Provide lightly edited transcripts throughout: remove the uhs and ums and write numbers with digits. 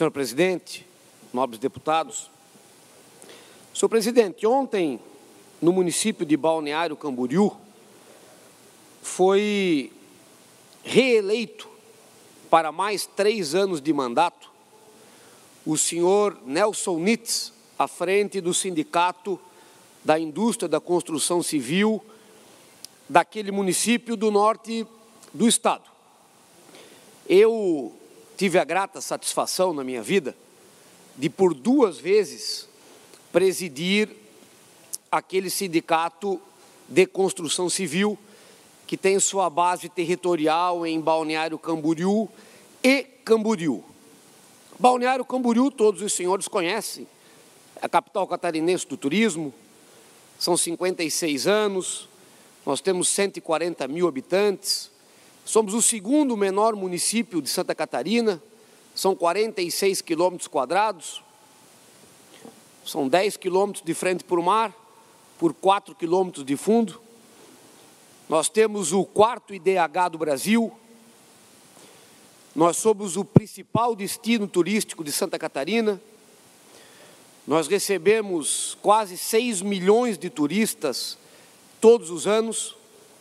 Senhor presidente, nobres deputados. Senhor presidente, ontem, no município de Balneário Camboriú, foi reeleito para mais 3 anos de mandato o senhor Nelson Nitz, à frente do Sindicato da Indústria da Construção Civil daquele município do norte do estado. Eu tive a grata satisfação na minha vida de, por 2 vezes, presidir aquele sindicato de construção civil que tem sua base territorial em Balneário Camboriú e Camboriú. Balneário Camboriú, todos os senhores conhecem, é a capital catarinense do turismo, são 56 anos, nós temos 140 mil habitantes, somos o 2º menor município de Santa Catarina, são 46 quilômetros quadrados, são 10 quilômetros de frente para o mar, por 4 quilômetros de fundo. Nós temos o 4º IDH do Brasil, nós somos o principal destino turístico de Santa Catarina, nós recebemos quase 6 milhões de turistas todos os anos,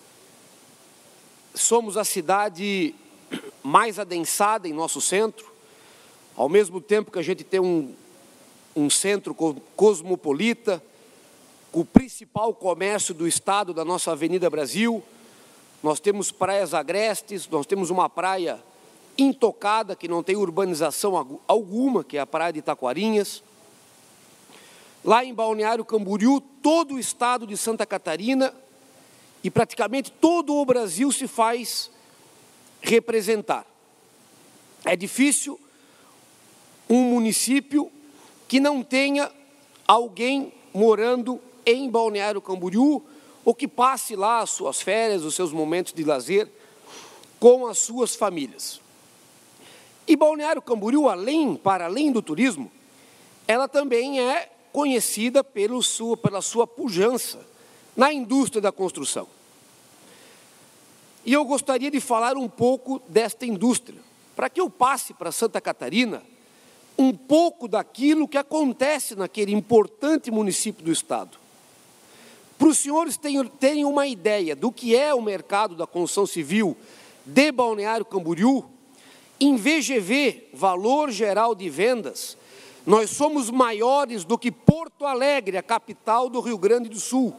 somos a cidade mais adensada em nosso centro, ao mesmo tempo que a gente tem um centro cosmopolita, o principal comércio do estado da nossa Avenida Brasil, nós temos praias agrestes, nós temos uma praia intocada, que não tem urbanização alguma, que é a praia de Taquarinhas. Lá em Balneário Camboriú, todo o estado de Santa Catarina e praticamente todo o Brasil se faz representar. É difícil um município que não tenha alguém morando em Balneário Camboriú ou que passe lá as suas férias, os seus momentos de lazer com as suas famílias. E Balneário Camboriú, para além do turismo, ela também é conhecida pela sua pujança na indústria da construção. E eu gostaria de falar um pouco desta indústria, para que eu passe para Santa Catarina um pouco daquilo que acontece naquele importante município do estado. Para os senhores terem uma ideia do que é o mercado da construção civil de Balneário Camboriú, em VGV, Valor Geral de Vendas, nós somos maiores do que Porto Alegre, a capital do Rio Grande do Sul.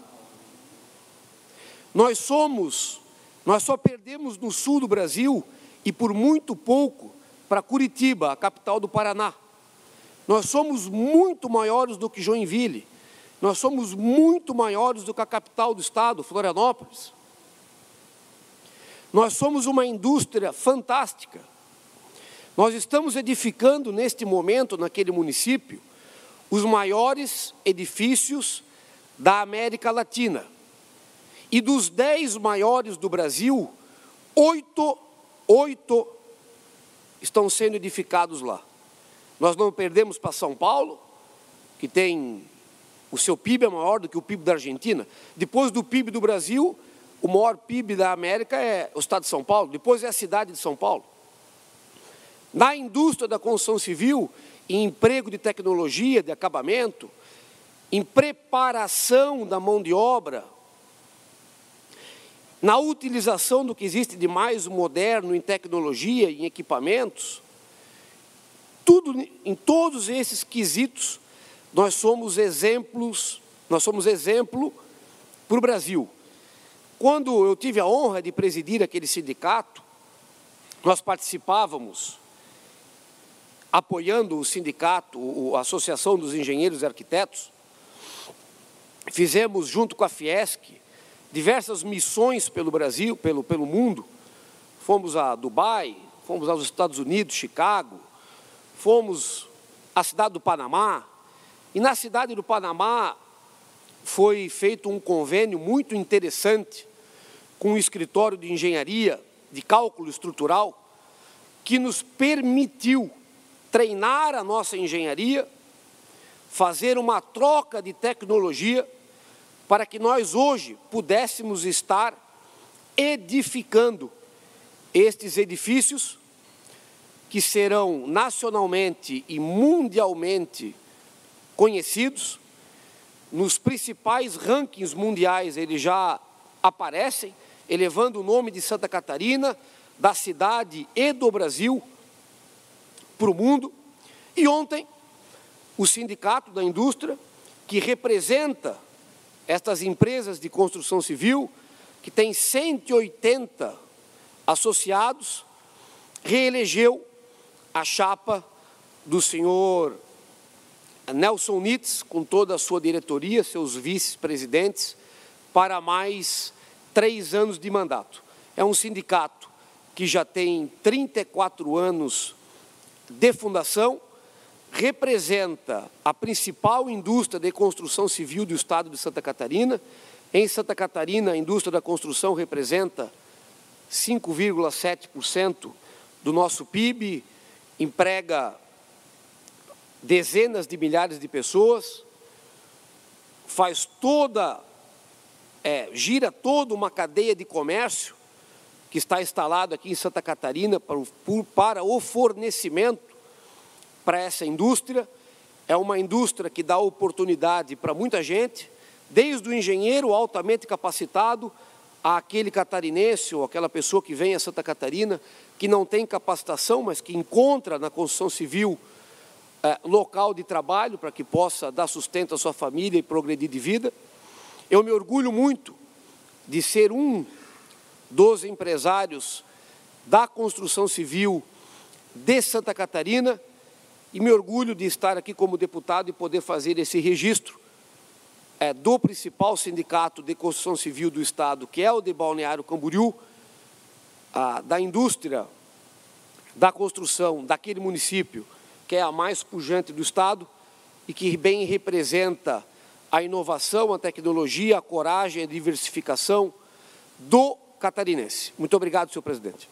Nós só perdemos no sul do Brasil e por muito pouco para Curitiba, a capital do Paraná. Nós somos muito maiores do que Joinville. Nós somos muito maiores do que a capital do estado, Florianópolis. Nós somos uma indústria fantástica. Nós estamos edificando neste momento, naquele município, os maiores edifícios da América Latina. E dos 10 maiores do Brasil, 8 estão sendo edificados lá. Nós não perdemos para São Paulo, que tem o seu PIB é maior do que o PIB da Argentina. Depois do PIB do Brasil, o maior PIB da América é o estado de São Paulo, depois é a cidade de São Paulo. Na indústria da construção civil, em emprego de tecnologia, de acabamento, em preparação da mão de obra, na utilização do que existe de mais moderno em tecnologia, em equipamentos, em todos esses quesitos, nós somos exemplo para o Brasil. Quando eu tive a honra de presidir aquele sindicato, nós participávamos, apoiando o sindicato, a Associação dos Engenheiros e Arquitetos, fizemos, junto com a Fiesc, diversas missões pelo Brasil, pelo mundo. Fomos a Dubai, fomos aos Estados Unidos, Chicago, fomos à cidade do Panamá, e na cidade do Panamá foi feito um convênio muito interessante com um escritório de engenharia, de cálculo estrutural, que nos permitiu treinar a nossa engenharia, fazer uma troca de tecnologia para que nós hoje pudéssemos estar edificando estes edifícios que serão nacionalmente e mundialmente conhecidos. Nos principais rankings mundiais eles já aparecem, elevando o nome de Santa Catarina, da cidade e do Brasil para o mundo. E ontem, o Sindicato da Indústria, que representa estas empresas de construção civil, que tem 180 associados, reelegeu a chapa do senhor Nelson Nitz, com toda a sua diretoria, seus vice-presidentes, para mais 3 anos de mandato. É um sindicato que já tem 34 anos de fundação, representa a principal indústria de construção civil do estado de Santa Catarina. Em Santa Catarina, a indústria da construção representa 5,7% do nosso PIB, emprega dezenas de milhares de pessoas, gira toda uma cadeia de comércio que está instalado aqui em Santa Catarina para o fornecimento para essa indústria. É uma indústria que dá oportunidade para muita gente, desde o engenheiro altamente capacitado, àquele catarinense ou aquela pessoa que vem a Santa Catarina, que não tem capacitação, mas que encontra na construção civil local de trabalho para que possa dar sustento à sua família e progredir de vida. Eu me orgulho muito de ser um dos empresários da construção civil de Santa Catarina e me orgulho de estar aqui como deputado e poder fazer esse registro do principal sindicato de construção civil do estado, que é o de Balneário Camboriú, da indústria da construção daquele município, que é a mais pujante do estado e que bem representa a inovação, a tecnologia, a coragem, a diversificação do catarinense. Muito obrigado, senhor presidente.